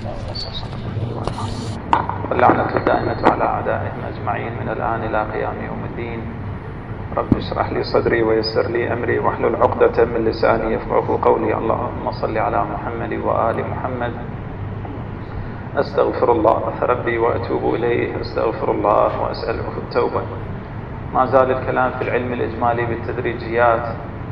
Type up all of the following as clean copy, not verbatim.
واللعنة الدائمة على أعدائهم أجمعين من الآن إلى قيام يوم الدين. رب اشرح لي صدري ويسر لي أمري واحلل عقدة من لساني يفقهوا قولي. اللهم صل على محمد وآل محمد. أستغفر الله ربي وأتوب إليه، أستغفر الله وأسأله التوبة. ما زال الكلام في العلم الإجمالي بالتدريجيات.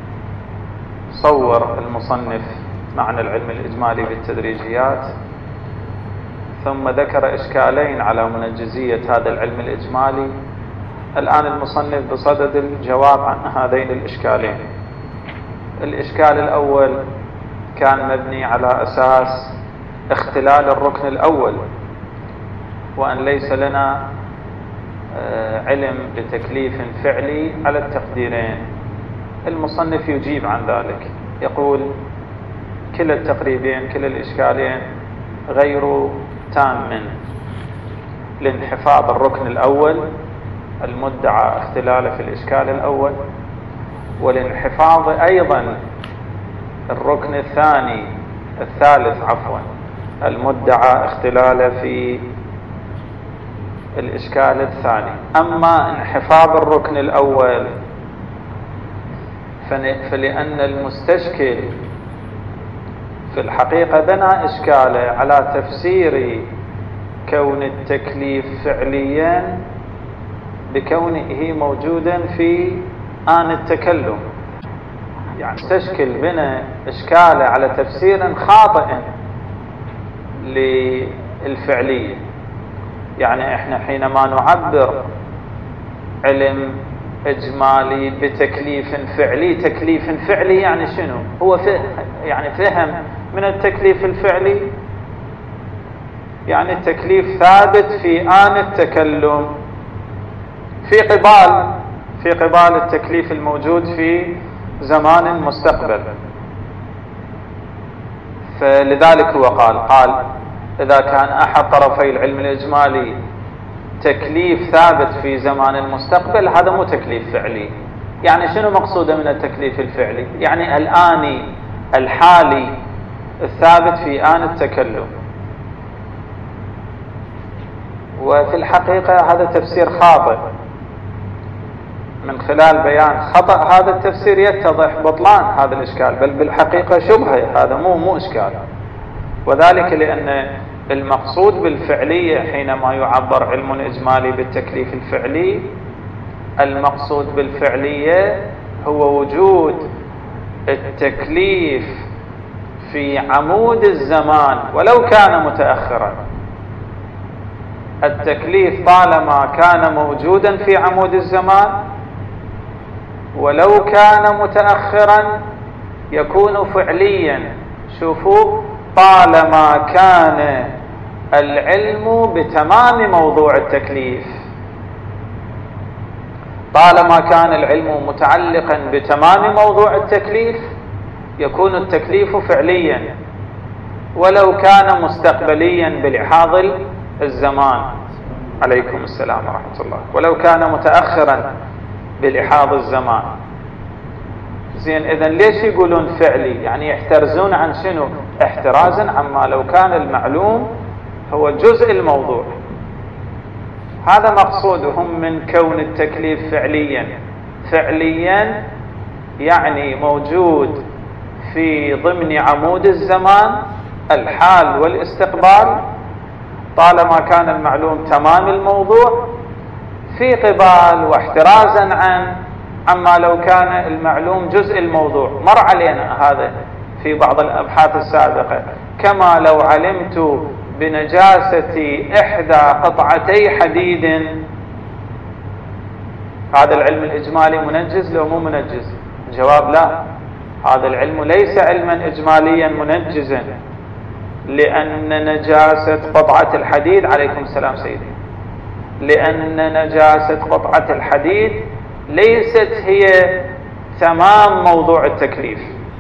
صور المصنف معنى العلم الإجمالي بالتدريجيات، ثم ذكر إشكالين على منجزية هذا العلم الإجمالي. الآن المصنف بصدد الجواب عن هذين الإشكالين. الإشكال الأول كان مبني على أساس اختلال الركن الأول، وأن ليس لنا علم بتكليف فعلي على التقديرين. المصنف يجيب عن ذلك، يقول كلا التقريبين كلا الإشكالين غير تام لانحفاظ الركن الأول المدعى اختلاله في الإشكال الأول، والانحفاظ أيضا الركن الثالث المدعى اختلاله في الإشكال الثاني. أما انحفاظ الركن الأول فلأن المستشكل في الحقيقة بنى إشكاله على تفسير كون التكليف فعليا بكونه موجودا في آن التكلم. يعني مستشكل بنى إشكاله على تفسير خاطئ للفعلية. يعني احنا حينما نعبر علم إجمالي بتكليف فعلي، تكليف فعلي يعني شنو؟ هو فهم من التكليف الفعلي، يعني التكليف ثابت في آن التكلم في قبال التكليف الموجود في زمان مستقبل. فلذلك هو قال إذا كان أحد طرفي العلم الإجمالي تكليف ثابت في زمان المستقبل، هذا مو تكليف فعلي. يعني شنو مقصوده من التكليف الفعلي؟ يعني الآني الحالي الثابت في آن التكلم. وفي الحقيقة هذا تفسير خاطئ. من خلال بيان خطأ هذا التفسير يتضح بطلان هذا الإشكال، بل بالحقيقة شبهة، هذا مو إشكال. وذلك لأن المقصود بالفعلية حينما يعبر علم إجمالي بالتكليف الفعلي، المقصود بالفعلية هو وجود التكليف في عمود الزمان ولو كان متأخرا. التكليف طالما كان موجودا في عمود الزمان ولو كان متأخرا يكون فعليا. شوفوا، طالما كان العلم بتمام موضوع التكليف، طالما كان العلم متعلقا بتمام موضوع التكليف يكون التكليف فعليا، ولو كان مستقبليا بلحاظ الزمان. عليكم السلام ورحمة الله. ولو كان متأخرا بلحاظ الزمان. زين، إذن ليش يقولون فعلي؟ يعني يحترزون عن شنو؟ احترازا عما لو كان المعلوم هو جزء الموضوع. هذا مقصودهم من كون التكليف فعليا يعني موجود في ضمن عمود الزمان الحال والاستقبال، طالما كان المعلوم تمام الموضوع، في قبال واحترازا عما لو كان المعلوم جزء الموضوع. مر علينا هذا في بعض الأبحاث السابقة. كما لو علمت بنجاسة إحدى قطعتي حديد، هذا العلم الإجمالي منجز لو مو منجز؟ الجواب لا، هذا العلم ليس علما إجماليا منجزا، لأن نجاسة قطعة الحديد، عليكم السلام سيدي، لأن نجاسة قطعة الحديد ليست هي تمام موضوع التكليف،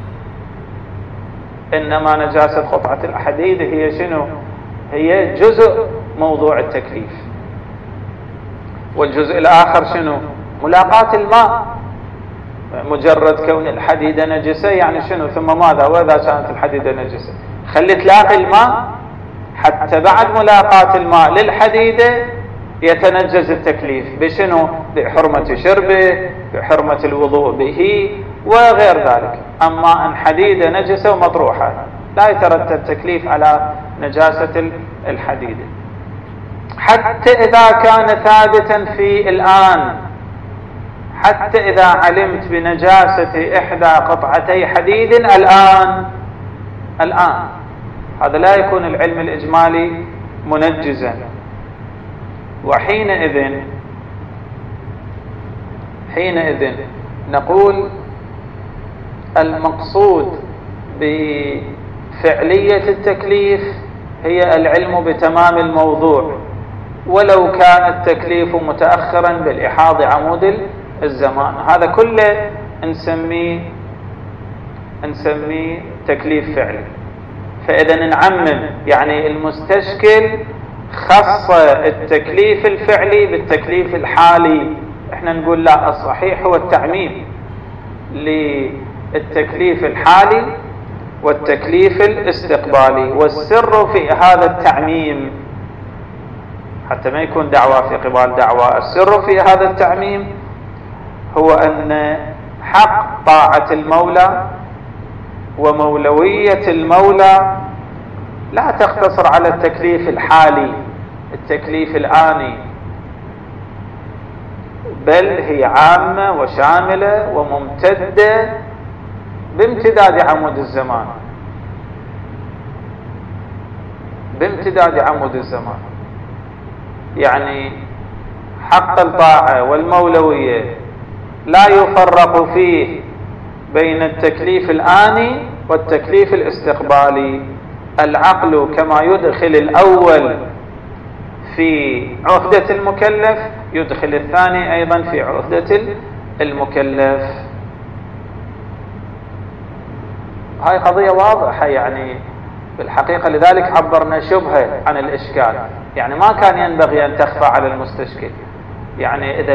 إنما نجاسة قطعة الحديد هي شنو؟ هي جزء موضوع التكليف. والجزء الآخر شنو؟ ملاقاة الماء. مجرد كون الحديدة نجسة يعني شنو؟ ثم ماذا؟ وإذا كانت الحديدة نجسة خلي تلاقي الماء حتى بعد ملاقاة الماء للحديدة يتنجز التكليف بشنو؟ بحرمة شربه، بحرمة الوضوء به وغير ذلك. أما أن حديدة نجسة ومطروحة لا يترتب تكليف على نجاسة الحديدة، حتى إذا كان ثابتا في الآن. حتى إذا علمت بنجاسة إحدى قطعتي حديد الآن هذا لا يكون العلم الإجمالي منجزا. وحينئذ نقول المقصود بفعلية التكليف هي العلم بتمام الموضوع، ولو كان التكليف متأخرا بالإحاض عمود الزمان. هذا كله نسميه تكليف فعلي. فإذا نعمم، يعني المستشكل خص التكليف الفعلي بالتكليف الحالي. احنا نقول لا، الصحيح هو التعميم للتكليف الحالي والتكليف الاستقبالي. والسر في هذا التعميم حتى ما يكون دعوة في قبال دعوة، السر في هذا التعميم هو أن حق طاعة المولى ومولوية المولى لا تقتصر على التكليف الحالي، التكليف الآني، بل هي عامة وشاملة وممتدة بامتداد عمود الزمان. بامتداد عمود الزمان، يعني حق الطاعة والمولوية لا يفرق فيه بين التكليف الآني والتكليف الاستقبالي. العقل كما يدخل الأول في عهدة المكلف يدخل الثاني أيضا في عهدة المكلف. هاي قضية واضحة يعني بالحقيقة، لذلك عبرنا شبهة عن الإشكال. يعني ما كان ينبغي أن تخفى على المستشكل. يعني إذا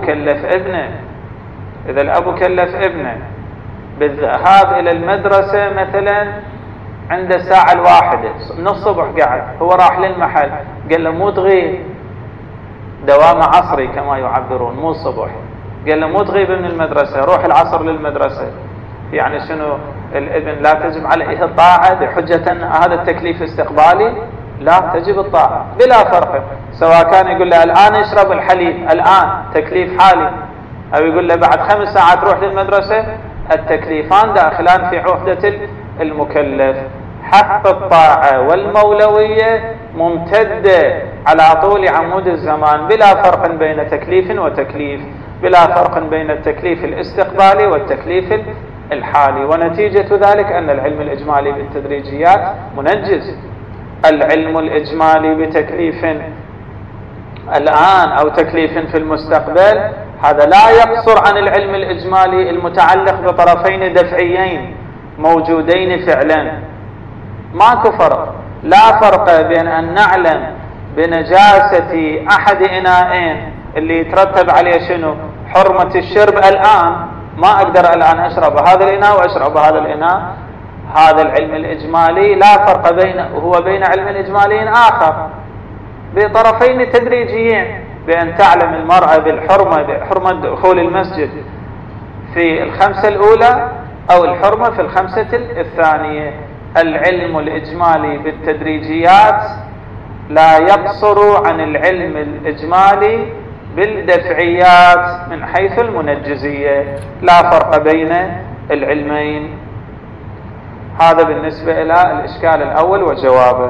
الأب كلف ابنه بالذهاب إلى المدرسة مثلا عند الساعة 1 من الصبح، قاعد هو راح للمحل، قال له مو تغيب دوام عصري كما يعبرون، مو الصبح، قال له مو تغيب من المدرسة، روح العصر للمدرسة. يعني شنو؟ الابن لا تجب عليه الطاعة بحجة هذا التكليف استقبالي؟ لا، تجب الطاعة بلا فرق، سواء كان يقول له الآن اشرب الحليب، الآن تكليف حالي، أو يقول له بعد 5 ساعات روح للمدرسة، التكليفان داخلان في عهدة المكلف. حق الطاعة والمولوية ممتدة على طول عمود الزمان بلا فرق بين تكليف وتكليف، بلا فرق بين التكليف الاستقبالي والتكليف الحالي. ونتيجة ذلك أن العلم الإجمالي بالتدريجيات منجز. العلم الإجمالي بتكليف الآن أو تكليف في المستقبل هذا لا يقصر عن العلم الإجمالي المتعلق بطرفين دفعيين موجودين فعلا. ماكو فرق، لا فرق بين أن نعلم بنجاسة أحد إناءين اللي يترتب عليه شنو؟ حرمة الشرب الآن، ما أقدر الآن أشرب هذا الإناء وأشرب هذا الإناء. هذا العلم الإجمالي لا فرق بينه وبين علم إجمالي آخر بطرفين تدريجيين، بأن تعلم المرأة بحرمة دخول المسجد في 5 الأولى أو الحرمة في 5 الثانية. العلم الإجمالي بالتدريجيات لا يقصر عن العلم الإجمالي بالدفعيات من حيث المنجزية، لا فرق بين العلمين. هذا بالنسبة إلى الإشكال الأول وجوابه.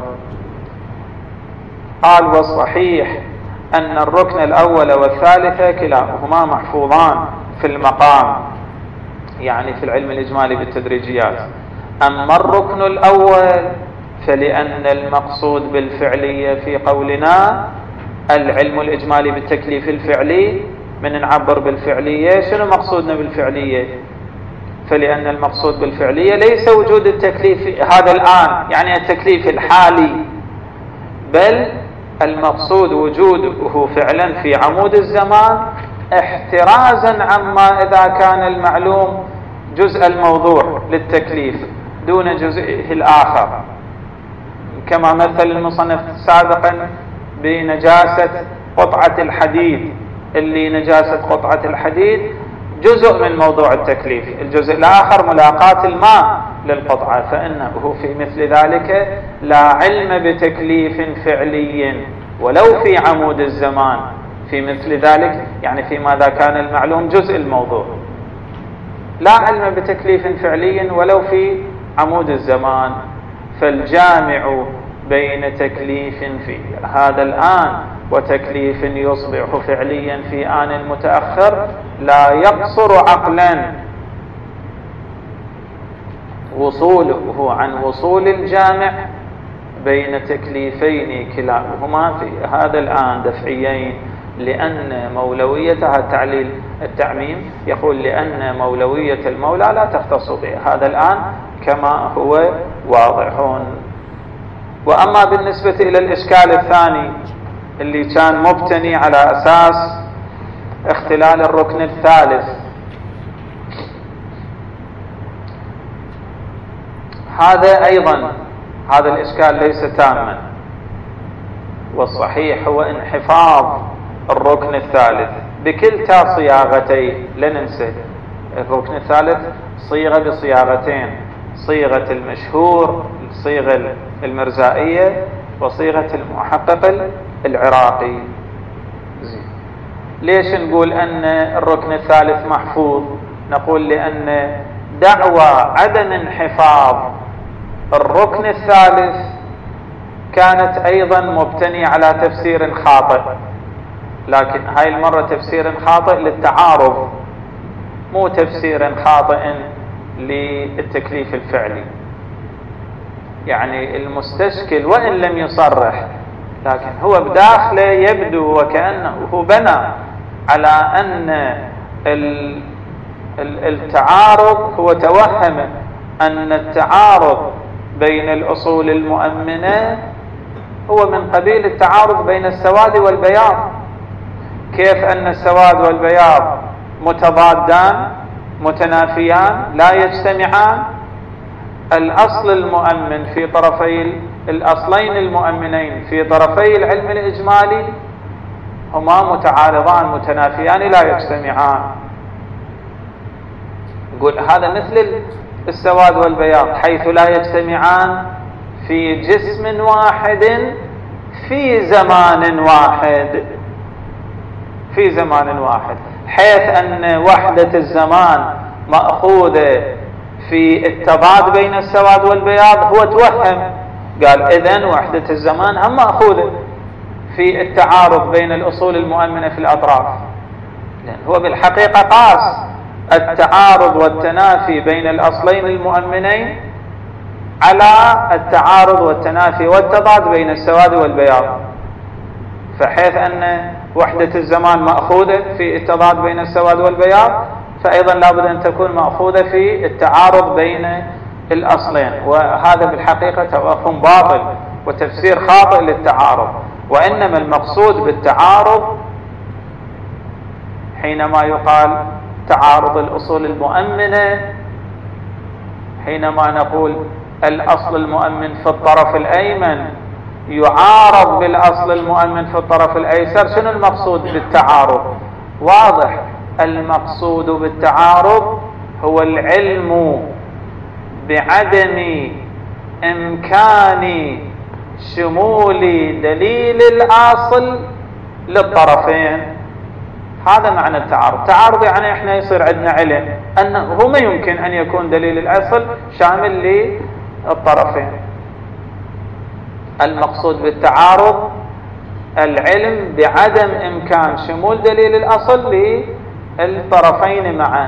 قال والصحيح أن الركن الأول والثالث كلاهما محفوظان في المقام، يعني في العلم الإجمالي بالتدريجيات. أما الركن الأول فلأن المقصود بالفعلية في قولنا العلم الإجمالي بالتكليف الفعلي، من نعبر بالفعلية شنو مقصودنا بالفعلية؟ فلأن المقصود بالفعلية ليس وجود التكليف هذا الآن، يعني التكليف الحالي، بل المقصود وجوده فعلا في عمود الزمان، احترازا عما إذا كان المعلوم جزء الموضوع للتكليف دون جزئه الآخر، كما مثل المصنف سابقا بنجاسة قطعة الحديد، اللي نجاسة قطعة الحديد جزء من موضوع التكليف، الجزء الآخر ملاقاة الماء للقطعة، فإنه في مثل ذلك لا علم بتكليف فعلي ولو في عمود الزمان في مثل ذلك، يعني فيما إذا كان المعلوم جزء الموضوع، لا علم بتكليف فعلي ولو في عمود الزمان. فالجامع بين تكليف في هذا الآن وتكليف يصبح فعليا في آن متأخر لا يقصر عقلا وصوله عن وصول الجامع بين تكليفين كلاهما في هذا الآن دفعيين، لأن مولويتها التعليل التعميم يقول لأن مولوية المولى لا تختص به، هذا الآن كما هو واضح. وأما بالنسبة إلى الإشكال الثاني اللي كان مبتني على أساس اختلال الركن الثالث، هذا أيضا هذا الإشكال ليس تاما، والصحيح هو انحفاظ الركن الثالث بكلتا صياغتيه. لا ننسى الركن الثالث صيغة بصياغتين، صيغة المشهور الصيغة المرزائية وصيغة المحقق العراقي. ليش نقول أن الركن الثالث محفوظ؟ نقول لأن دعوى عدم انحفاظ الركن الثالث كانت أيضا مبتنية على تفسير خاطئ، لكن هاي المرة تفسير خاطئ للتعارض، مو تفسير خاطئ للتكليف الفعلي. يعني المستشكل وإن لم يصرح لكن هو بداخله يبدو وكأنه بنى على أن التعارض، هو توهم أن التعارض بين الأصول المؤمنة هو من قبيل التعارض بين السواد والبياض. كيف أن السواد والبياض متضادان متنافيان لا يجتمعان؟ الأصل المؤمن في طرفي الأصلين المؤمنين في طرفي العلم الإجمالي هما متعارضان متنافيان لا يجتمعان. نقول هذا مثل السواد والبياض حيث لا يجتمعان في جسم واحد في زمان واحد، في زمان واحد، حيث أن وحدة الزمان مأخوذة في التضاد بين السواد والبياض. هو توهم قال إذن وحدة الزمان هم مأخوذة في التعارض بين الأصول المؤمنة في الأطراف، لأن هو بالحقيقة قاس التعارض والتنافي بين الأصلين المؤمنين على التعارض والتنافي والتضاد بين السواد والبياض، فحيث أن وحدة الزمان مأخوذة في التضاد بين السواد والبياض فأيضا لابد أن تكون مأخوذة في التعارض بين الأصلين. وهذا بالحقيقة توهم باطل وتفسير خاطئ للتعارض، وإنما المقصود بالتعارض حينما يقال تعارض الأصول المؤمنة، حينما نقول الأصل المؤمن في الطرف الأيمن يعارض بالأصل المؤمن في الطرف الأيسر، شنو المقصود بالتعارض؟ واضح، المقصود بالتعارض هو العلم بعدم إمكان شمول دليل الأصل للطرفين. هذا معنى التعارض. تعارض يعني احنا يصير عندنا علم أنه ما يمكن أن يكون دليل الأصل شامل للطرفين. المقصود بالتعارض العلم بعدم إمكان شمول دليل الأصل للطرفين معا،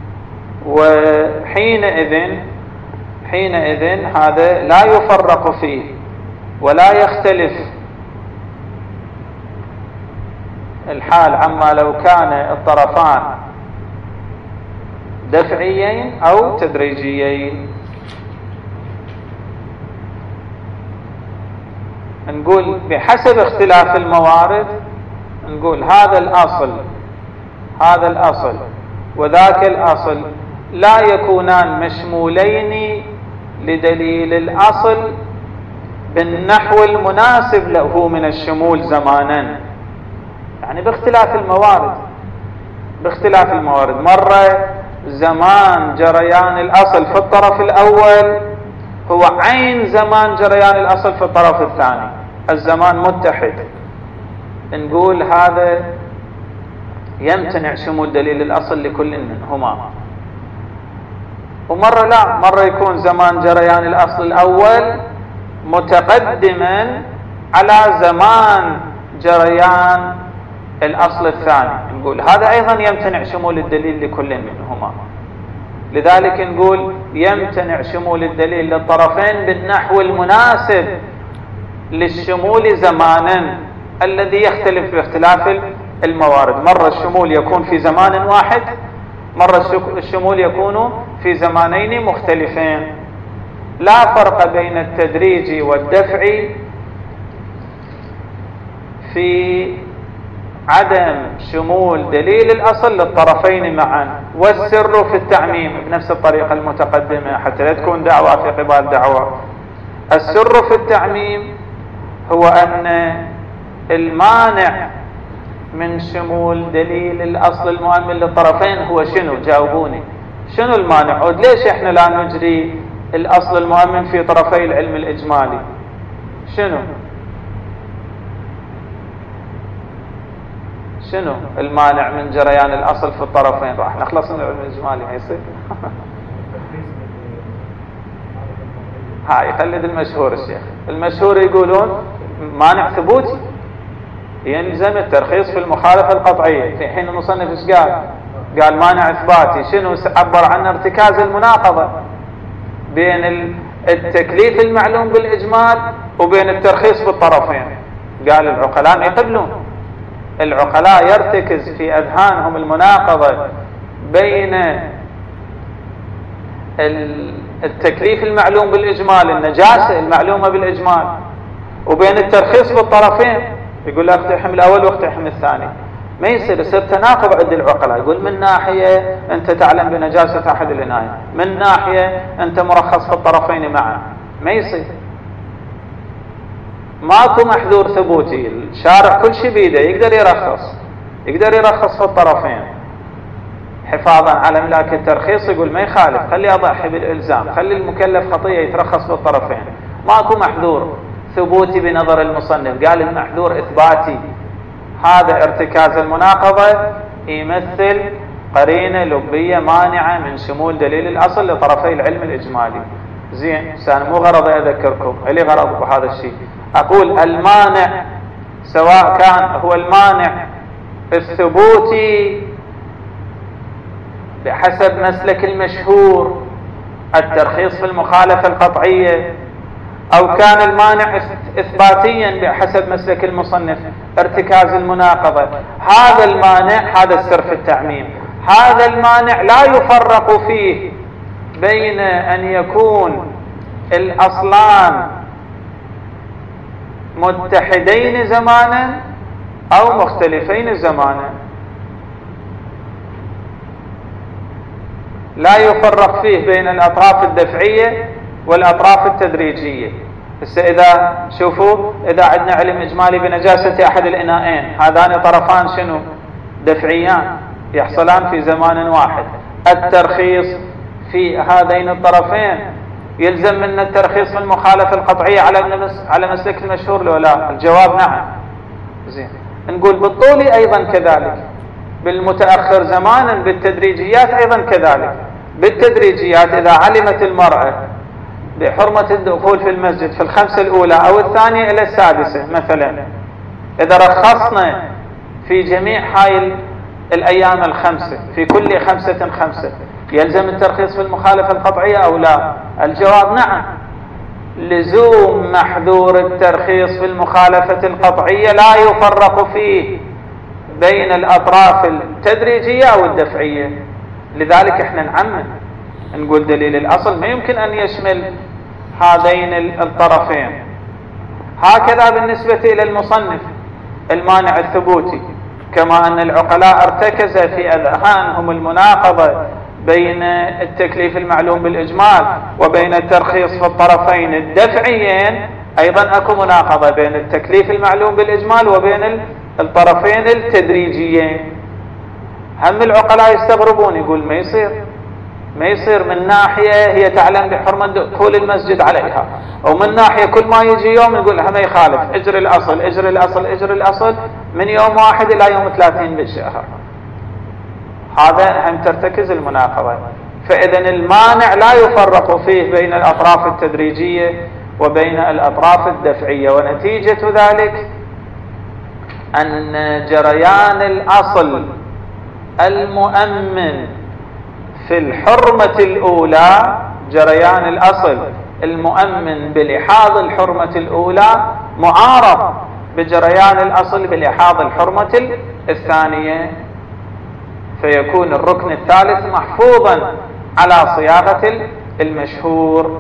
وحينئذ هذا لا يفرق فيه ولا يختلف الحال عما لو كان الطرفان دفعيين أو تدريجيين. نقول بحسب اختلاف الموارد، نقول هذا الأصل وذاك الأصل لا يكونان مشمولين لدليل الأصل بالنحو المناسب له من الشمول زمانا، يعني باختلاف الموارد. مرة زمان جريان الأصل في الطرف الأول هو عين زمان جريان الأصل في الطرف الثاني، الزمان متحد، نقول هذا يمتنع شمول دليل الأصل لكل منهما. ومرة لا، مرة يكون زمان جريان الأصل الأول متقدما على زمان جريان الأصل الثاني، نقول هذا أيضا يمتنع شمول الدليل لكل منهما. لذلك نقول يمتنع شمول الدليل للطرفين بالنحو المناسب للشمول زمانا الذي يختلف باختلاف الموارد. مرة الشمول يكون في زمان واحد، مرة الشمول يكون في زمانين مختلفين. لا فرق بين التدريج والدفع في عدم شمول دليل الأصل للطرفين معا، والسر في التعميم بنفس الطريقة المتقدمة حتى لا تكون دعوة في قبال دعوة. السر في التعميم هو أن المانع من شمول دليل الأصل المؤمن للطرفين هو شنو؟ جاوبوني، شنو المانع؟ ليش احنا لا نجري الأصل المؤمن في طرفي العلم الإجمالي؟ شنو المانع من جريان الأصل في الطرفين؟ راح نخلص من العلم الإجمالي ما يصير. يقلد المشهور. الشيخ المشهور يقولون مانع ثبوتي يلزم الترخيص في المخالفة القطعية، في حين المصنف ايش قال مانع إثباتي. شنو عبر عنه؟ ارتكاز المناقضة بين التكليف المعلوم بالإجمال وبين الترخيص في الطرفين. قال العقلاء ما يقبلون، العقلاء يرتكز في أذهانهم المناقضة بين التكليف المعلوم بالإجمال، النجاسة المعلومة بالإجمال، وبين الترخيص بالطرفين. يقول له اقتحم الأول واقتحم الثاني، ما يصير تناقض عند العقلاء. يقول من ناحية أنت تعلم بنجاسة أحد الإناية، من ناحية أنت مرخص في الطرفين معا، ما يصير. ماكو محذور ثبوتي، الشارع كل شيء بيده، يقدر يرخص في الطرفين حفاظا على ملاك الترخيص. يقول ما يخالف، خلي أضحي بالإلزام، خلي المكلف خطية يترخص في الطرفين. ماكو محذور ثبوتي بنظر المصنف، قال المحذور إثباتي. هذا ارتكاز المناقضة يمثل قرينة لبية مانعة من شمول دليل الأصل لطرفي العلم الإجمالي. زين، أنا مو غرضي أذكركم، لي غرض بهذا الشيء. أقول المانع سواء كان هو المانع الثبوتي بحسب مسلك المشهور الترخيص في المخالفة القطعية، أو كان المانع إثباتيا بحسب مسلك المصنف ارتكاز المناقضة، هذا المانع، هذا السر في التعميم، هذا المانع لا يفرق فيه بين أن يكون الأصلان متحدين زمانا أو مختلفين زمانا، لا يفرق فيه بين الأطراف الدفعية والأطراف التدريجية. إذا شوفوا، إذا عندنا علم إجمالي بنجاسة أحد الإناءين، هذان طرفان شنو؟ دفعيان يحصلان في زمان واحد. الترخيص في هذين الطرفين يلزم من الترخيص في المخالفة القطعية على مسلك المشهور لو لا؟ الجواب نعم. زين، نقول بالطولي أيضا كذلك، بالمتأخر زمانا بالتدريجيات أيضا كذلك. بالتدريجيات إذا علمت المرأة بحرمة الدخول في المسجد في الخمسة الأولى أو الثانية إلى السادسة مثلا، إذا رخصنا في جميع هاي الأيام الخمسة في كل 5 يلزم الترخيص في المخالفة القطعية أو لا؟ الجواب نعم. لزوم محذور الترخيص في المخالفة القطعية لا يفرق فيه بين الأطراف التدريجية أو الدفعية. لذلك احنا نعمم، نقول دليل الأصل ما يمكن أن يشمل هذين الطرفين. هكذا بالنسبة إلى المصنف المانع الثبوتي، كما أن العقلاء ارتكز في أذهانهم المناقضة بين التكليف المعلوم بالإجمال وبين الترخيص في الطرفين الدفعيين، أيضا أكو مناقضة بين التكليف المعلوم بالإجمال وبين الطرفين التدريجيين. هم العقلاء يستغربون، يقول ما يصير من ناحية هي تعلم بحرمة دخول المسجد عليها، ومن ناحية كل ما يجي يوم يقول لها ما يخالف، اجري الأصل اجري الأصل اجري الأصل من يوم 1 إلى يوم 30 بالشهر. هذا هم ترتكز المناقضة. فإذا المانع لا يفرق فيه بين الأطراف التدريجية وبين الأطراف الدفعية، ونتيجة ذلك أن جريان الأصل المؤمن في الحرمة الأولى، جريان الأصل المؤمن بلحاظ الحرمة الأولى معارض بجريان الأصل بلحاظ الحرمة الثانية، فيكون الركن الثالث محفوظا على صياغة المشهور.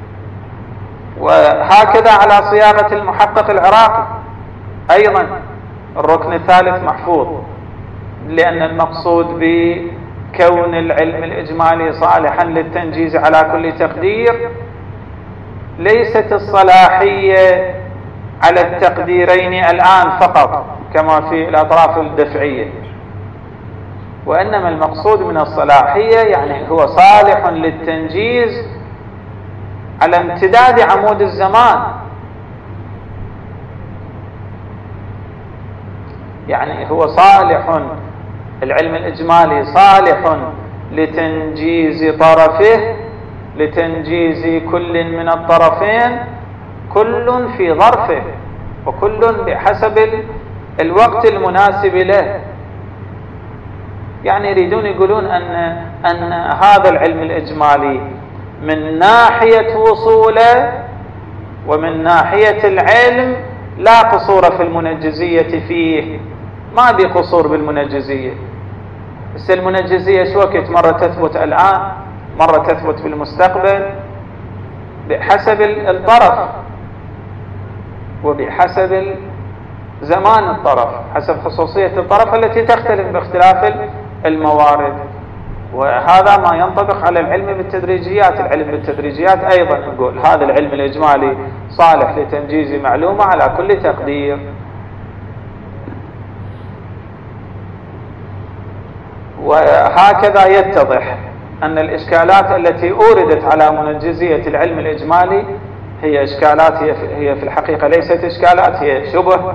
وهكذا على صياغة المحقق العراقي أيضا الركن الثالث محفوظ، لأن المقصود بكون العلم الإجمالي صالحا للتنجيز على كل تقدير ليست الصلاحية على التقديرين الآن فقط كما في الأطراف الدفعية، وإنما المقصود من الصلاحية يعني هو صالح للتنجيز على امتداد عمود الزمان، يعني هو صالح، العلم الإجمالي صالح لتنجيز طرفه، لتنجيز كل من الطرفين، كل في ظرفه وكل بحسب الوقت المناسب له. يعني يريدون يقولون أن هذا العلم الإجمالي من ناحية وصوله ومن ناحية العلم لا قصور في المنجزية فيه، ما بي قصور بالمنجزية. بس المنجزية شو وقت؟ مرة تثبت الآن، مرة تثبت في المستقبل، بحسب الطرف وبحسب زمان الطرف، حسب خصوصية الطرف التي تختلف باختلاف الموارد. وهذا ما ينطبق على العلم بالتدريجيات. العلم بالتدريجيات أيضا نقول هذا العلم الإجمالي صالح لتنجيز معلومة على كل تقدير. وهكذا يتضح أن الإشكالات التي أوردت على منجزية العلم الإجمالي هي إشكالات، هي في الحقيقة ليست إشكالات، هي شبه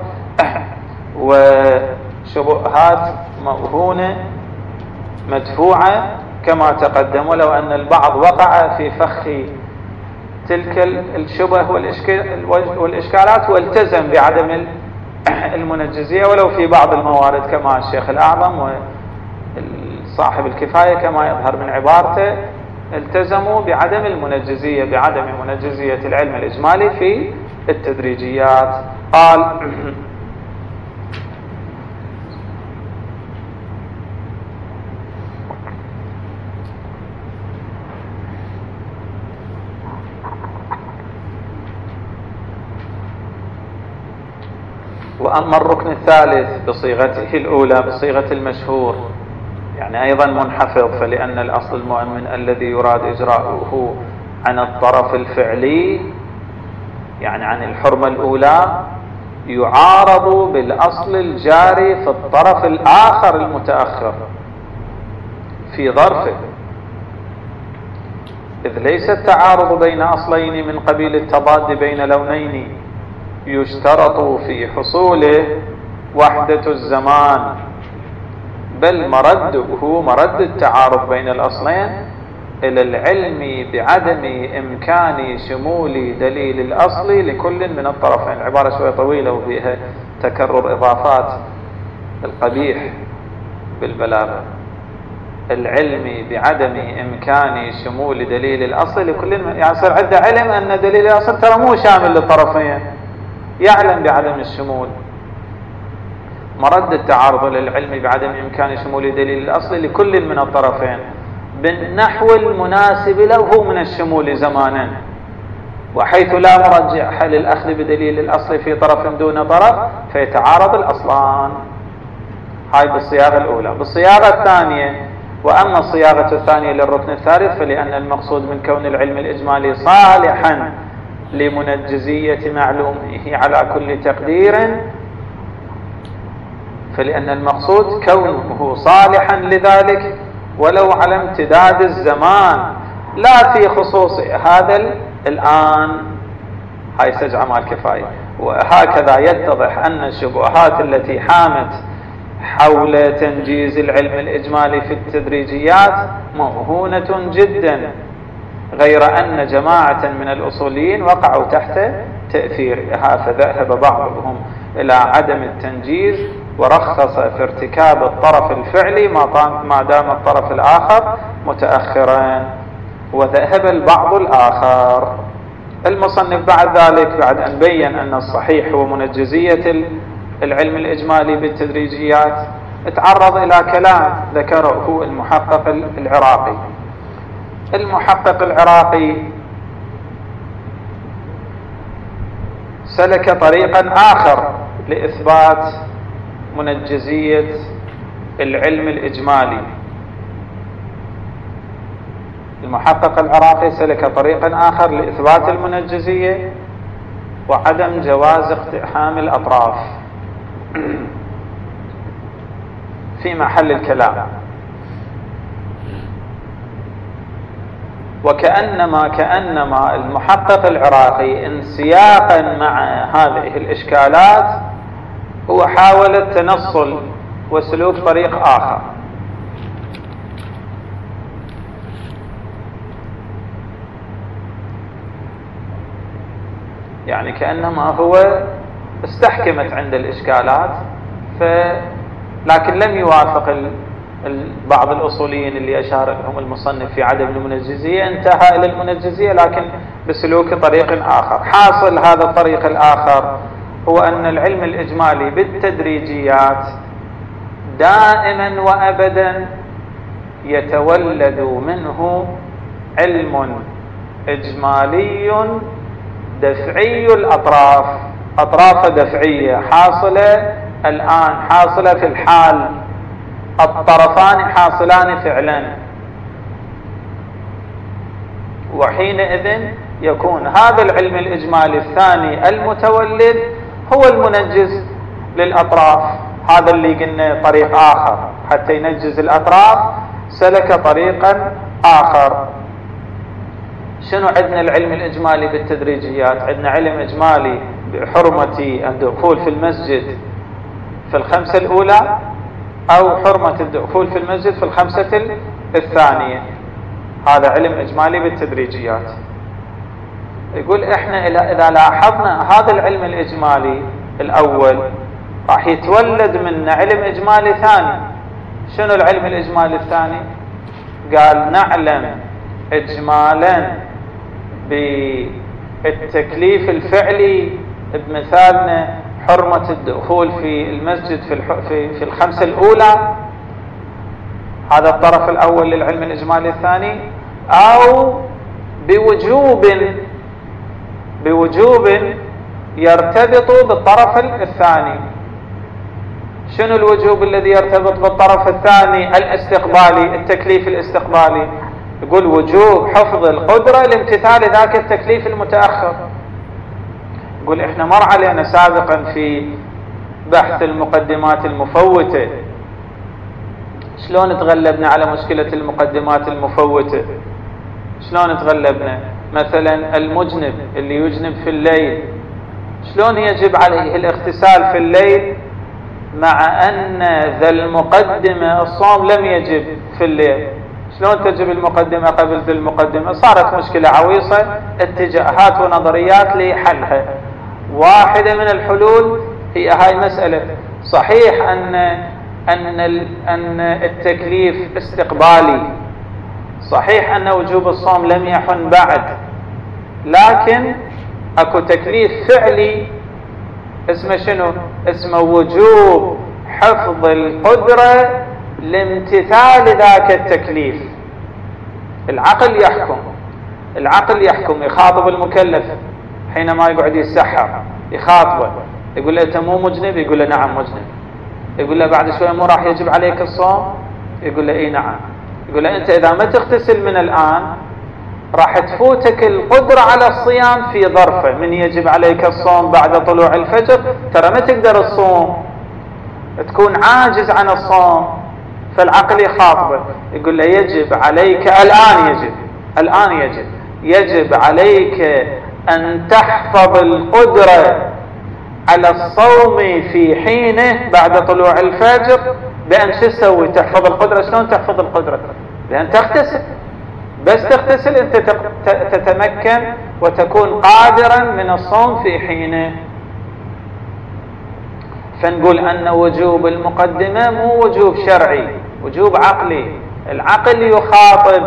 وشبهات موهونة مدفوعة كما تقدم، ولو أن البعض وقع في فخ تلك الشبه والإشكالات والتزم بعدم المنجزية ولو في بعض الموارد، كما الشيخ الأعظم وصاحب الكفاية كما يظهر من عبارته التزموا بعدم المنجزية، بعدم منجزية العلم الإجمالي في التدريجيات. قال وأما الركن الثالث بصيغته الأولى بصيغة المشهور يعني أيضا منحفظ، فلأن الأصل المؤمن الذي يراد إجراؤه عن الطرف الفعلي يعني عن الحرمة الأولى يعارض بالأصل الجاري في الطرف الآخر المتأخر في ظرفه، إذ ليس التعارض بين أصلين من قبيل التضاد بين لونين يشترط في حصوله وحدة الزمان، بل مرده مرد التعارض بين الأصلين إلى العلم بعدم إمكان شمول دليل الأصل لكل من الطرفين. العبارة شوية طويلة وفيها تكرر إضافات القبيح بالبلاغة. العلم بعدم إمكان شمول دليل الأصل لكل يعني صار عنده علم أن دليل الأصل ترى مو شامل للطرفين، يعلم بعدم الشمول. مرد التعارض للعلم بعدم إمكان شمول دليل الأصل لكل من الطرفين بالنحو المناسب له من الشمول زمانا، وحيث لا مرجح للأخذ بدليل الأصل في طرف دون طرف فيتعارض الأصلان. هاي بالصياغة الأولى. بالصياغة الثانية، وأما الصياغة الثانية للركن الثالث فلأن المقصود من كون العلم الإجمالي صالحا لمنجزية معلومه على كل تقدير، فلأن المقصود كونه صالحا لذلك ولو على امتداد الزمان، لا في خصوص هذا الآن. هاي سجع مال كفاية. وهكذا يتضح أن الشبهات التي حامت حول تنجيز العلم الإجمالي في التدريجيات موهونة جدا، غير أن جماعة من الأصوليين وقعوا تحت تأثيرها، فذهب بعضهم إلى عدم التنجيز ورخص في ارتكاب الطرف الفعلي ما دام الطرف الآخر متأخرا، وذهب البعض الآخر. المصنف بعد ذلك، بعد أن بين أن الصحيح هو منجزية العلم الإجمالي بالتدريجيات، اتعرض إلى كلام ذكره المحقق العراقي. المحقق العراقي سلك طريقا آخر لإثبات منجزية العلم الإجمالي. المحقق العراقي سلك طريقا آخر لإثبات المنجزية وعدم جواز اقتحام الأطراف في محل الكلام. وكأنما المحقق العراقي انسياقا مع هذه الإشكالات هو حاول التنصل وسلوك طريق آخر. يعني كأنما هو استحكمت عند الإشكالات، لكن لم يوافق بعض الأصوليين اللي أشار لهم المصنف في عدم المنجزية، انتهى إلى المنجزية لكن بسلوك طريق آخر. حاصل هذا الطريق الآخر هو أن العلم الإجمالي بالتدريجيات دائما وأبدا يتولد منه علم إجمالي دفعي الأطراف، أطراف دفعية حاصلة الآن، حاصلة في الحال، الطرفان حاصلان فعلا، وحينئذ يكون هذا العلم الإجمالي الثاني المتولد هو المنجز للأطراف. هذا اللي قلنا طريق آخر حتى ينجز الأطراف، سلك طريقا آخر. شنو عندنا العلم الإجمالي بالتدريجيات؟ عندنا علم إجمالي بحرمة الدخول في المسجد في الخمسة الأولى، أو حرمة الدخول في المسجد في الخمسة الثانية. هذا علم إجمالي بالتدريجيات. يقول إحنا إذا لاحظنا هذا العلم الإجمالي الأول راح يتولد من علم إجمالي ثاني. شنو العلم الإجمالي الثاني؟ قال نعلم إجمالا بالتكليف الفعلي، بمثالنا حرمة الدخول في المسجد في الخمسة الأولى، هذا الطرف الأول للعلم الإجمالي الثاني، أو بوجوب يرتبط بالطرف الثاني. شنو الوجوب الذي يرتبط بالطرف الثاني الاستقبالي، التكليف الاستقبالي؟ يقول وجوب حفظ القدرة لامتثال ذاك التكليف المتأخر. يقول احنا مر علينا سابقا في بحث المقدمات المفوتة شلون تغلبنا على مشكلة المقدمات المفوتة. شلون تغلبنا؟ مثلا المجنب اللي يجنب في الليل، شلون يجب عليه الاغتسال في الليل مع أن ذا المقدمة الصوم لم يجب في الليل؟ شلون تجب المقدمة قبل ذي المقدمة؟ صارت مشكلة عويصة، اتجاهات ونظريات لحلها. واحدة من الحلول هي هاي مسألة. صحيح أن التكليف استقبالي، صحيح أن وجوب الصوم لم يحن بعد، لكن أكو تكليف فعلي اسمه شنو؟ اسمه وجوب حفظ القدرة لامتثال ذاك التكليف. العقل يحكم، يخاطب المكلف حينما يقعد يسحر، يخاطبه يقول له أنت مو مجنب؟ يقول له نعم مجنب. يقول له بعد شوية مو راح يجب عليك الصوم؟ يقول له اي نعم. يقول له أنت إذا ما تغتسل من الآن راح تفوتك القدرة على الصيام في ظرفه. من يجب عليك الصوم بعد طلوع الفجر، ترى ما تقدر الصوم، تكون عاجز عن الصوم، فالعقل يخاطبه يقول له يجب عليك الآن يجب عليك أن تحفظ القدرة على الصوم في حينه بعد طلوع الفجر. بأن شو تسوي؟ تحفظ القدرة. شلون تحفظ القدرة؟ بأن تغتسل. بس تغتسل أنت تتمكن وتكون قادرا من الصوم في حينه. فنقول أن وجوب المقدمة مو وجوب شرعي، وجوب عقلي. العقل يخاطب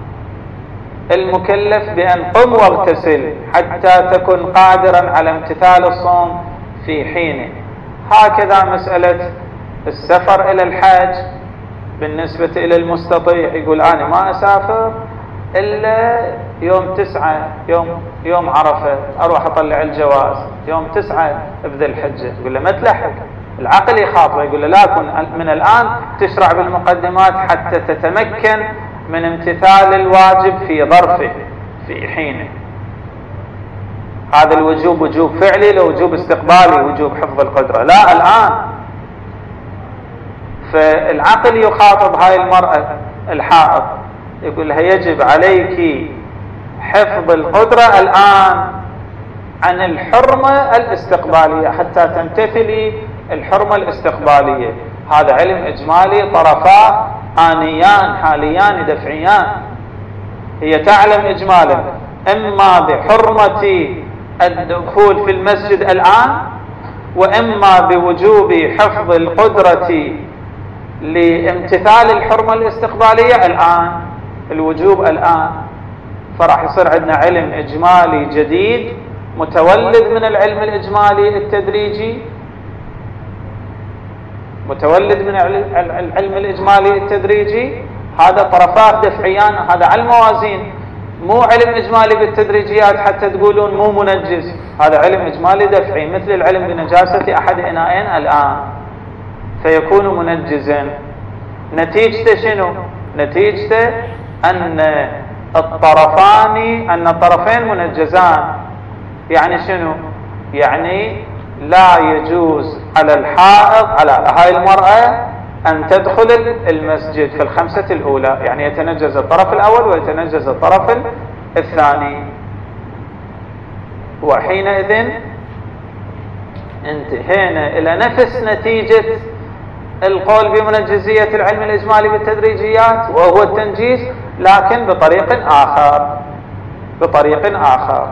المكلف بأن قم واغتسل حتى تكون قادرا على امتثال الصوم في حينه. هكذا مسألة السفر إلى الحج بالنسبة إلى المستطيع، يقول أنا ما أسافر إلا يوم 9 يوم عرفة، أروح أطلع الجواز يوم 9 بذي الحجة. يقول له ما تلحق. العقل يخاطبه يقول له لا كن من الآن تشرع بالمقدمات حتى تتمكن من امتثال الواجب في ظرفه في حينه. هذا الوجوب وجوب فعلي، لو وجوب استقبالي وجوب حفظ القدرة، لا الآن. فالعقل يخاطب هاي المرأة الحائض يقول لها يجب عليك حفظ طرأ الآن عن الحرمة الاستقبالية حتى تمتثلي الحرمة الاستقبالية. هذا علم إجمالي، طرفا آنيان حاليان دفعيان. هي تعلم إجمالا إما بحرمة الدخول في المسجد الآن، وإما بوجوب حفظ القدرة لامتثال الحرمة الاستقبالية الآن، الوجوب الآن. فراح يصير عندنا علم إجمالي جديد متولد من العلم الإجمالي التدريجي، متولد من العلم الإجمالي التدريجي. هذا طرفات دفعيان، هذا علم موازين، مو علم إجمالي بالتدريجيات حتى تقولون مو منجز. هذا علم إجمالي دفعي مثل العلم بنجاسة أحد إناءين الآن، فيكون منجزا. نتيجته شنو؟ نتيجته أن الطرفين منجزان. يعني شنو؟ يعني لا يجوز على الحائض، على هاي المرأة، أن تدخل المسجد في الخمسة الأولى، يعني يتنجز الطرف الأول ويتنجز الطرف الثاني. وحينئذ انتهينا إلى نفس نتيجة القول بمنجزية العلم الإجمالي بالتدريجيات، وهو التنجيز، لكن بطريق آخر.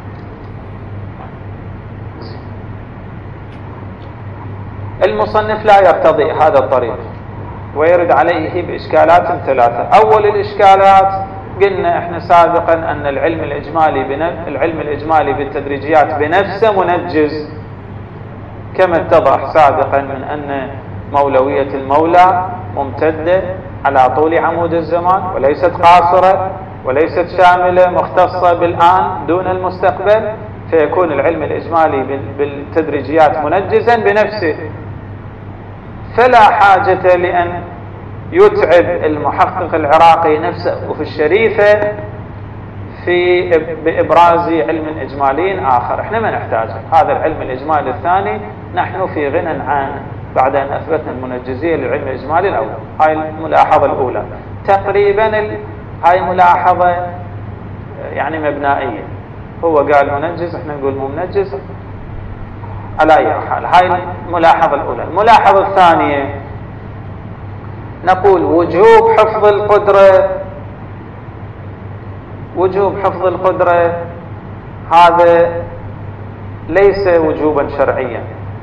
المصنف لا يرتضي هذا الطريق ويرد عليه بإشكالات ثلاثة. أول الإشكالات قلنا احنا سابقا أن العلم الإجمالي بالتدريجيات بنفسه منجز، كما اتضح سابقا من أن مولوية المولى ممتدة على طول عمود الزمان، وليست قاصرة وليست شاملة مختصة بالآن دون المستقبل، فيكون العلم الإجمالي بالتدريجيات منجزا بنفسه. فلا حاجة لأن يتعب المحقق العراقي نفسه وفي الشريفة بإبراز علم إجمالي آخر. احنا ما نحتاجه. هذا العلم الإجمالي الثاني نحن في غنى عنه بعد أن أثبتنا المنجزية للعلم الإجمالي الأول. هاي الملاحظة الأولى تقريبا. هاي ملاحظة يعني مبنائية، هو قال منجز احنا نقول مو منجز. على أي حال هاي الملاحظة الأولى. الملاحظة الثانية نقول وجوب حفظ القدرة هذا ليس وجوبا شرعيا،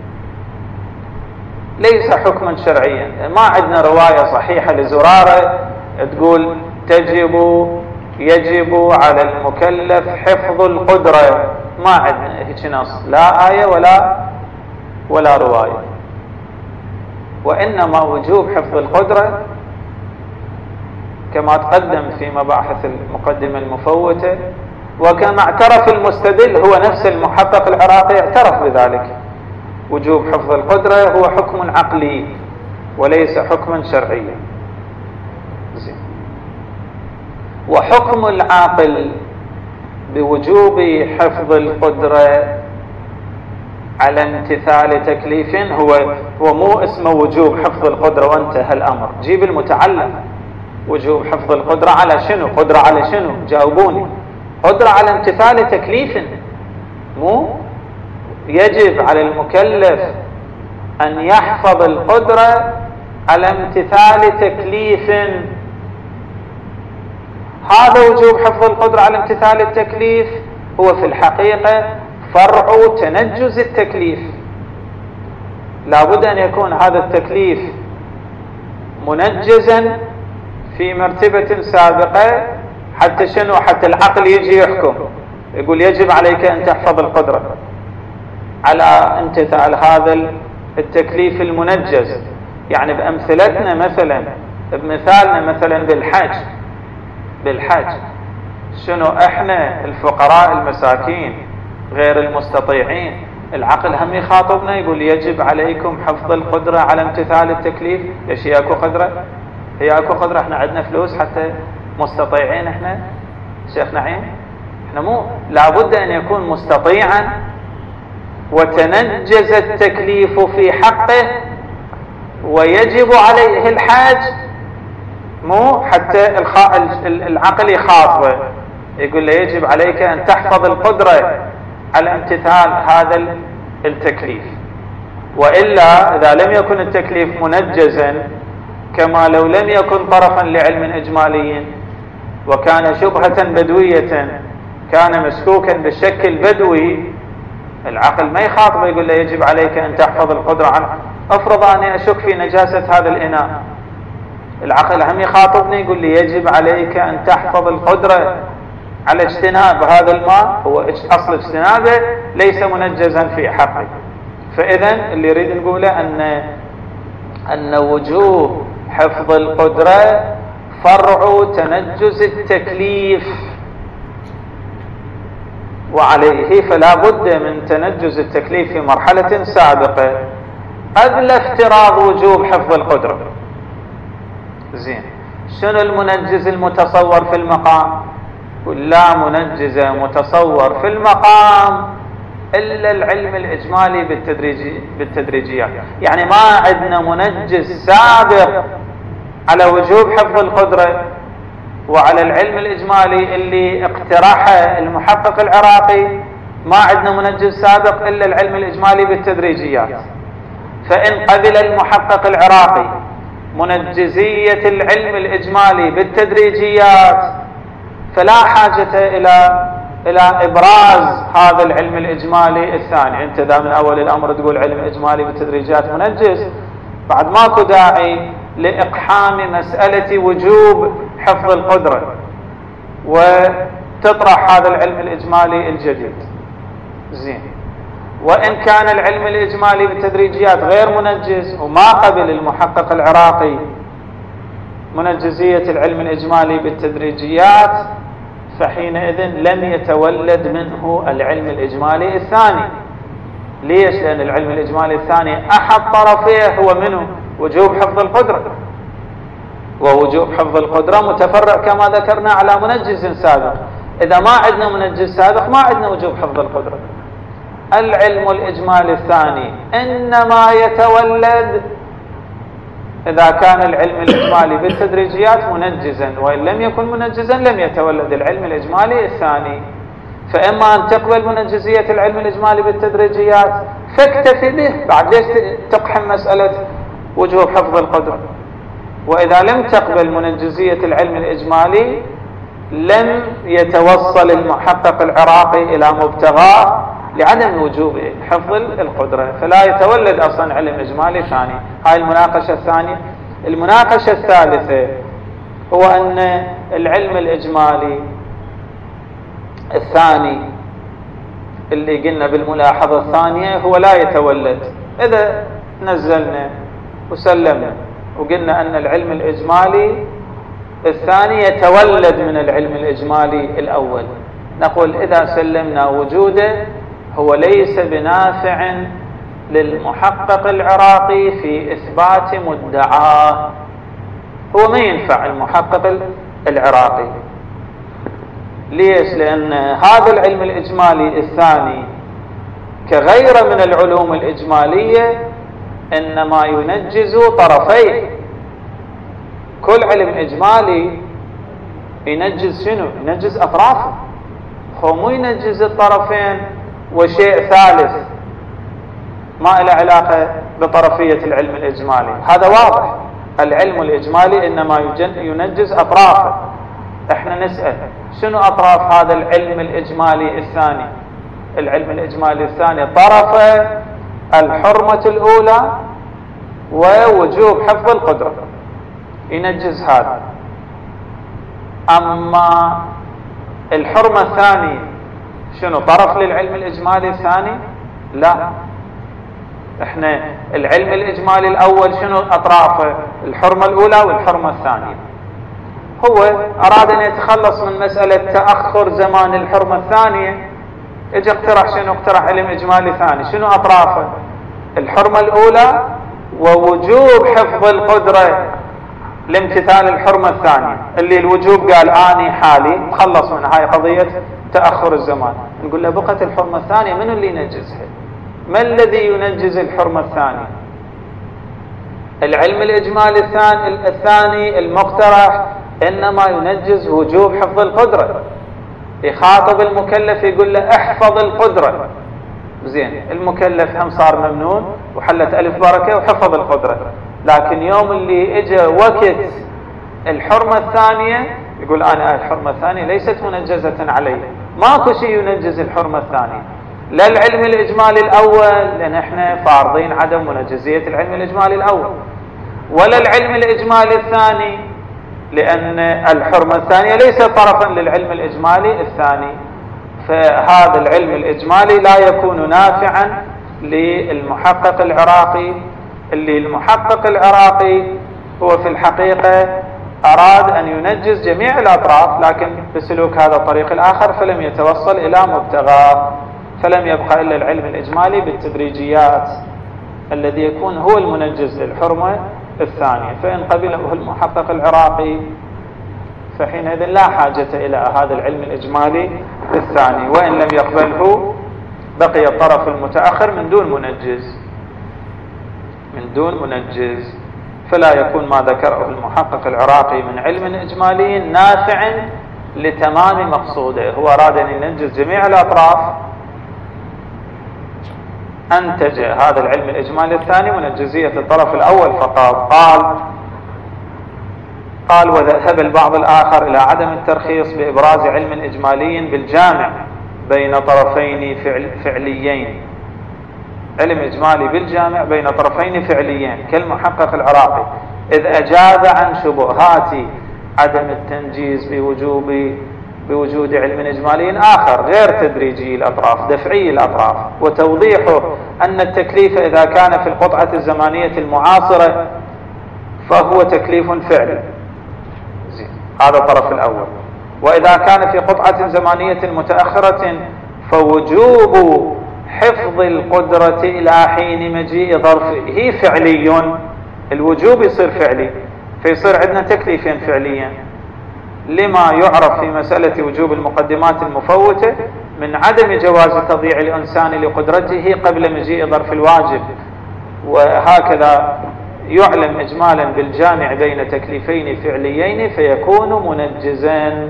ليس حكما شرعيا. ما عندنا رواية صحيحة لزرارة تقول يجب على المكلف حفظ القدرة. ما عندنا هيك نص، لا آية ولا رواية. وإنما وجوب حفظ القدرة كما تقدم في مباحث المقدمة المفوتة، وكما اعترف المستدل هو نفس المحقق العراقي اعترف بذلك. وجوب حفظ القدرة هو حكم عقلي وليس حكما شرعيا. وحكم العاقل بوجوب حفظ القدرة على امتثال تكليف، هو مو اسمه وجوب حفظ القدرة وانتهى الأمر. جيب المتعلق. وجوب حفظ القدرة على شنو؟ قدرة على شنو؟ جاوبوني. قدرة على امتثال تكليف، مو يجب على المكلف أن يحفظ القدرة على امتثال تكليف. هذا وجوب حفظ القدرة على امتثال التكليف هو في الحقيقة فرع تنجز التكليف. لا بد أن يكون هذا التكليف منجزا في مرتبة سابقة، حتى شنو؟ حتى العقل يجي يحكم يقول يجب عليك أن تحفظ القدرة على امتثال هذا التكليف المنجز. يعني بأمثلتنا مثلا، بمثالنا مثلا بالحج شنو؟ احنا الفقراء المساكين غير المستطيعين، العقل هم يخاطبنا يقول يجب عليكم حفظ القدرة على امتثال التكليف. ليش هي اكو قدرة؟ هي اكو قدرة، احنا عندنا فلوس حتى مستطيعين احنا شيخ نعيم؟ احنا مو لابد ان يكون مستطيعا وتنجز التكليف في حقه ويجب عليه الحج، مو حتى العقل يخاطبه يقول له يجب عليك أن تحفظ القدرة على امتثال هذا التكليف. وإلا إذا لم يكن التكليف منجزا، كما لو لم يكن طرفا لعلم إجمالي وكان شبهة بدوية، كان مسكوكا بالشك البدوي، العقل ما يخاطبه يقول له يجب عليك أن تحفظ القدرة عنه. أفرض أني أشك في نجاسة هذا الإناء، العقل هم يخاطبني يقول لي يجب عليك أن تحفظ القدرة على اجتناب هذا الماء، هو أصل اجتنابه ليس منجزا في حقه. فإذا اللي يريد نقوله أن وجوب حفظ القدرة فرع تنجز التكليف، وعليه فلا بد من تنجز التكليف في مرحلة سابقة قبل افتراض وجوب حفظ القدرة. زين، شنو المنجز المتصور في المقام؟ لا منجز متصور في المقام إلا العلم الإجمالي بالتدريجيات. يعني ما عندنا منجز سابق على وجوب حفظ القدرة وعلى العلم الإجمالي اللي اقترحه المحقق العراقي، ما عندنا منجز سابق إلا العلم الإجمالي بالتدريجيات. فإن قبل المحقق العراقي منجزية العلم الإجمالي بالتدريجيات فلا حاجة إلى إبراز هذا العلم الإجمالي الثاني. أنت إذا من أول الأمر تقول علم إجمالي بالتدريجيات منجز، بعد ماكو داعي لإقحام مسألة وجوب حفظ القدرة وتطرح هذا العلم الإجمالي الجديد. زين، وإن كان العلم الإجمالي بالتدريجيات غير منجز وما قبل المحقق العراقي منجزية العلم الإجمالي بالتدريجيات، فحينئذ لم يتولد منه العلم الإجمالي الثاني. ليش؟ لأن العلم الإجمالي الثاني أحد طرفيه هو منه وجوب حفظ القدرة، ووجوب حفظ القدرة متفرع كما ذكرنا على منجز سابق. إذا ما عندنا منجز سابق ما عندنا وجوب حفظ القدرة. العلم الإجمالي الثاني إنما يتولد إذا كان العلم الإجمالي بالتدريجيات منجزا، وإن لم يكن منجزا لم يتولد العلم الإجمالي الثاني. فإما أن تقبل منجزية العلم الإجمالي بالتدريجيات فاكتفي به، بعد ليش تقحم مسألة وجوب حفظ القدرة؟ وإذا لم تقبل منجزية العلم الإجمالي لم يتوصل المحقق العراقي إلى مبتغاه لعدم وجوب حفظ القدرة، فلا يتولد أصلا علم إجمالي ثاني. هاي المناقشة الثانية. المناقشة الثالثة هو أن العلم الإجمالي الثاني اللي قلنا بالملاحظة الثانية هو لا يتولد. إذا نزلنا وسلمنا وقلنا أن العلم الإجمالي الثاني يتولد من العلم الإجمالي الأول، نقول إذا سلمنا وجوده هو ليس بنافع للمحقق العراقي في إثبات مدعاه. هو ما ينفع المحقق العراقي ليش؟ لأن هذا العلم الإجمالي الثاني كغيره من العلوم الإجمالية إنما ينجز طرفيه. كل علم إجمالي ينجز شنو؟ ينجز أطرافه، هو مو ينجز الطرفين وشيء ثالث ما له علاقة بطرفية العلم الإجمالي. هذا واضح، العلم الإجمالي إنما ينجز أطرافه. احنا نسأل شنو أطراف هذا العلم الإجمالي الثاني؟ العلم الإجمالي الثاني طرف الحرمة الأولى ووجوب حفظ القدرة، ينجز هذا. أما الحرمة الثانية شنو طرف للعلم الإجمالي الثاني؟ لا، احنا العلم الإجمالي الأول شنو أطرافه؟ الحرمة الأولى والحرمة الثانية. هو أراد أن يتخلص من مسألة تأخر زمان الحرمة الثانية، اجى اقترح شنو؟ اقترح علم إجمالي ثاني. شنو أطرافه؟ الحرمة الأولى ووجوب حفظ القدرة لامتثال الحرمة الثانية، اللي الوجوب قال آني حالي تخلص من هاي قضية تأخر الزمان. نقول له بقت الحرمة الثانية منو اللي ينجزها؟ ما الذي ينجز الحرمة الثانية؟ العلم الإجمالي الثاني المقترح إنما ينجز وجوب حفظ القدرة. يخاطب المكلف يقول له احفظ القدرة. زين، المكلف هم صار ممنون وحلت ألف بركة وحفظ القدرة، لكن يوم اللي اجى وقت الحرمة الثانية يقول أنا الحرمة الثانية ليست منجزة علي. ماكو شيء ينجز الحرمة الثانية، لا العلم الإجمالي الأول لأن احنا فارضين عدم منجزية العلم الإجمالي الأول، ولا العلم الإجمالي الثاني لأن الحرمة الثانية ليست طرفا للعلم الإجمالي الثاني. فهذا العلم الإجمالي لا يكون نافعا للمحقق العراقي، اللي المحقق العراقي هو في الحقيقة أراد أن ينجز جميع الأطراف، لكن بسلوك هذا الطريق الآخر فلم يتوصل إلى مبتغاه، فلم يبقى إلا العلم الإجمالي بالتدريجيات الذي يكون هو المنجز للحرمة الثانية. فإن قبله المحقق العراقي فحينئذ لا حاجة إلى هذا العلم الإجمالي الثاني، وإن لم يقبله بقي الطرف المتأخر من دون منجز. فلا يكون ما ذكره المحقق العراقي من علم إجمالي نافع لتمام مقصوده. هو أراد أن ينجز جميع الأطراف، أنتج هذا العلم الإجمالي الثاني منجزية الطرف الأول فقط. قال وذهب البعض الآخر إلى عدم الترخيص بإبراز علم إجمالي بالجامع بين طرفين فعليين، علم إجمالي بالجامع بين طرفين فعليين كالمحقق العراقي، إذ أجاب عن شبهات عدم التنجيز بوجود علم إجمالي آخر غير تدريجي الأطراف دفعي الأطراف، وتوضيحه أن التكليف إذا كان في القطعة الزمانية المعاصرة فهو تكليف فعلي. هذا الطرف الأول. وإذا كان في قطعة زمانية متأخرة فوجوب حفظ القدرة إلى حين مجيء ظرفه فعلي. الوجوب يصير فعلي، فيصير عندنا تكليفين فعليا لما يعرف في مسألة وجوب المقدمات المفوتة من عدم جواز تضييع الإنسان لقدرته قبل مجيء ظرف الواجب. وهكذا يعلم إجمالا بالجامع بين تكليفين فعليين فيكون منجزا.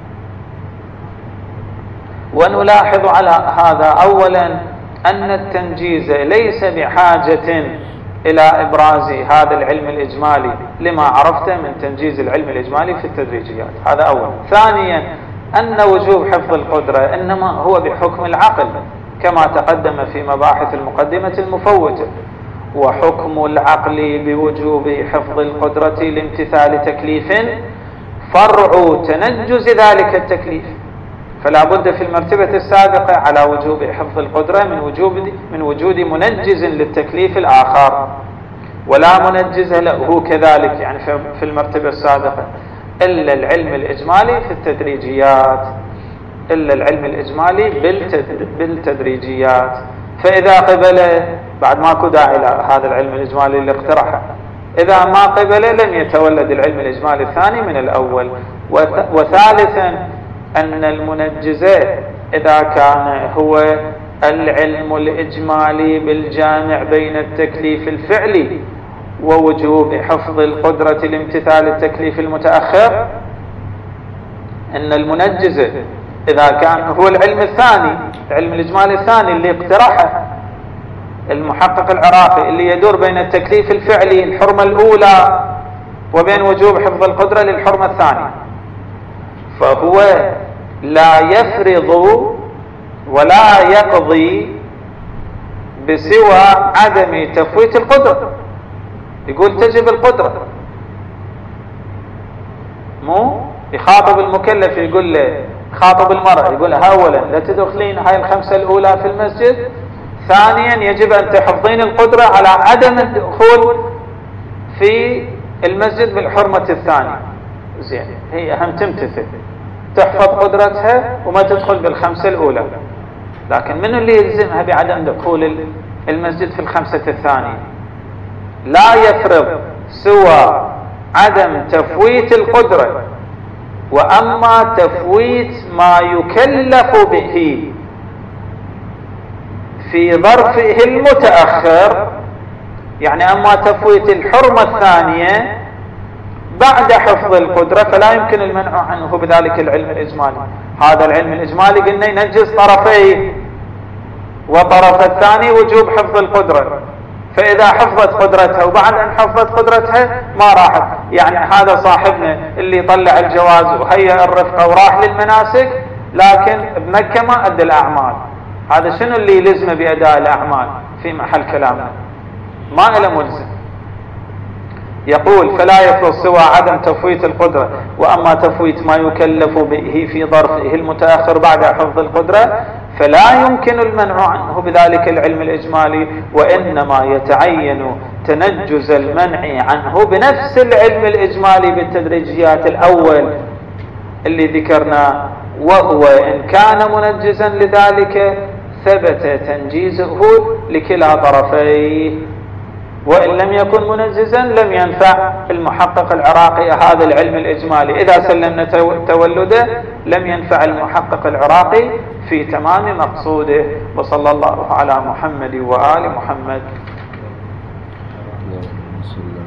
ونلاحظ على هذا أولا أن التنجيز ليس بحاجة إلى إبراز هذا العلم الإجمالي لما عرفته من تنجيز العلم الإجمالي في التدريجيات. هذا أولا. ثانيا أن وجوب حفظ القدرة إنما هو بحكم العقل كما تقدم في مباحث المقدمة المفوتة، وحكم العقل بوجوب حفظ القدرة لامتثال تكليف فرع تنجز ذلك التكليف، فلا بد في المرتبة السابقة على وجوب حفظ القدرة من وجود منجز للتكليف الآخر، ولا منجز له كذلك يعني في المرتبة السابقة إلا العلم الإجمالي في التدريجيات، إلا العلم الإجمالي بالتدريجيات. فإذا قبل بعد ماكو داعي لهذا العلم الإجمالي اللي اقترحه، إذا ما قبل لم يتولد العلم الإجمالي الثاني من الأول. وثالثا أن المنجز إذا كان هو العلم الإجمالي بالجامع بين التكليف الفعلي ووجوب حفظ القدرة لامتثال التكليف المتأخر، أن المنجز إذا كان هو العلم الثاني، العلم الإجمالي الثاني اللي اقترحه المحقق العراقي، اللي يدور بين التكليف الفعلي الحرمة الأولى وبين وجوب حفظ القدرة للحرمة الثانية، فهو لا يفرض ولا يقضي بسوى عدم تفويت القدرة. يقول تجب القدرة، مو يخاطب المكلف، يقول له خاطب المرأة، يقول لها أولا لا تدخلين هاي الخمسة الأولى في المسجد، ثانيا يجب أن تحفظين القدرة على عدم الدخول في المسجد بالحرمة الثانية. زين، هي أهم تمتثل، تحفظ قدرتها وما تدخل بالخمسة الأولى، لكن من اللي يلزمها بعدم دخول المسجد في الخمسة الثانية؟ لا يفرض سوى عدم تفويت القدرة، وأما تفويت ما يكلف به في ظرفه المتأخر، يعني أما تفويت الحرمة الثانية بعد حفظ القدرة فلا يمكن المنع عنه بذلك العلم الإجمالي. هذا العلم الإجمالي قلنا ينجز طرفيه، وطرف الثاني وجوب حفظ القدرة، فإذا حفظت قدرتها وبعد أن حفظت قدرتها ما راحت. يعني هذا صاحبنا اللي طلع الجواز وهيأ الرفقة وراح للمناسك، لكن بمكة ما أدى الأعمال، هذا شنو اللي يلزمه بأداء الأعمال في محل كلامنا؟ ما إلى ملزم. يقول فلا يفرض سوى عدم تفويت القدرة، وأما تفويت ما يكلف به في ظرفه المتأخر بعد حفظ القدرة فلا يمكن المنع عنه بذلك العلم الإجمالي، وإنما يتعين تنجز المنع عنه بنفس العلم الإجمالي بالتدريجيات الأول اللي ذكرناه، وهو إن كان منجزا لذلك ثبت تنجيزه لكلا طرفيه، وإن لم يكن منجزا لم ينفع المحقق العراقي هذا العلم الإجمالي. إذا سلمنا تولده لم ينفع المحقق العراقي في تمام مقصوده. وصلى الله على محمد وآل محمد.